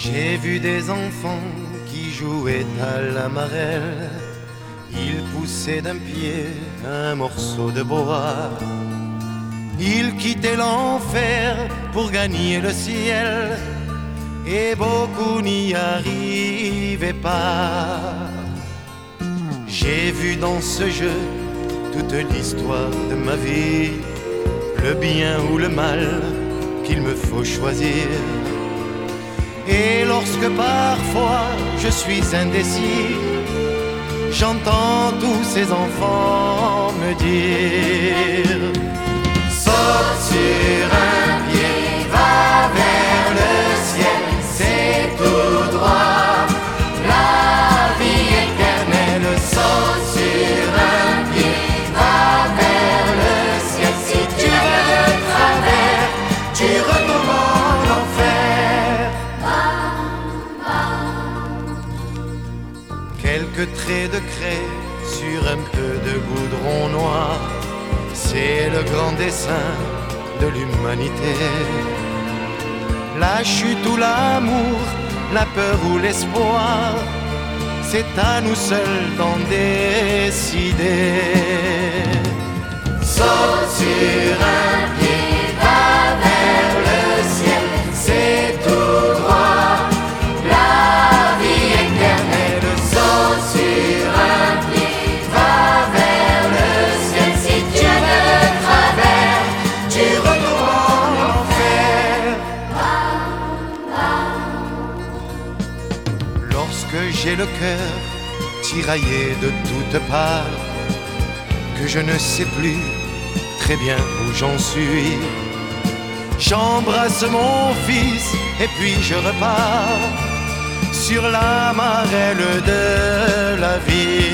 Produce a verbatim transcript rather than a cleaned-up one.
J'ai vu des enfants qui jouaient à la marelle. Ils poussaient d'un pied un morceau de bois. Ils quittaient l'enfer pour gagner le ciel, et beaucoup n'y arrivaient pas. J'ai vu dans ce jeu toute l'histoire de ma vie, le bien ou le mal qu'il me faut choisir. Et lorsque parfois je suis indécis, j'entends tous ces enfants me dire: saute sur un pied, va vers le ciel, c'est tout droit, la vie éternelle. Saute sur un pied, va vers le ciel, si tu veux de travers, tu retombes en enfer. Quelques traits de craie sur un peu de goudron noir, c'est le grand dessin de l'humanité. La chute ou l'amour, la peur ou l'espoir, c'est à nous seuls d'en décider. Saute sur un pied, va vers le ciel, c'est tout droit, la vie éternelle. Saute sur un pied, va vers le ciel, si tu veux de travers, tu retournes en enfer. Lorsque j'ai le cœur tiraillé de toutes parts, que je ne sais plus très bien où j'en suis, j'embrasse mon fils et puis je repars sur la marelle de la vie.